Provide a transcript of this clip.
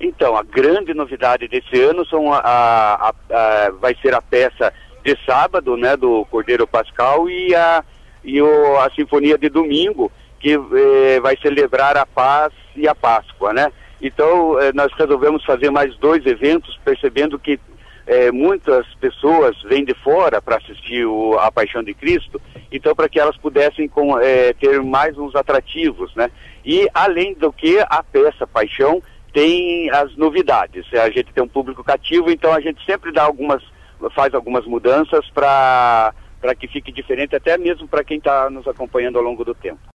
Então, a grande novidade desse ano vai ser a peça de sábado, né, do Cordeiro Pascal e a Sinfonia de domingo, que vai celebrar a paz e a Páscoa, né? Então, nós resolvemos fazer mais 2 eventos, percebendo que muitas pessoas vêm de fora para assistir a Paixão de Cristo, então para que elas pudessem ter mais uns atrativos, né? E além do que, a peça Paixão tem as novidades. A gente tem um público cativo, então a gente sempre faz algumas mudanças para que fique diferente, até mesmo para quem está nos acompanhando ao longo do tempo.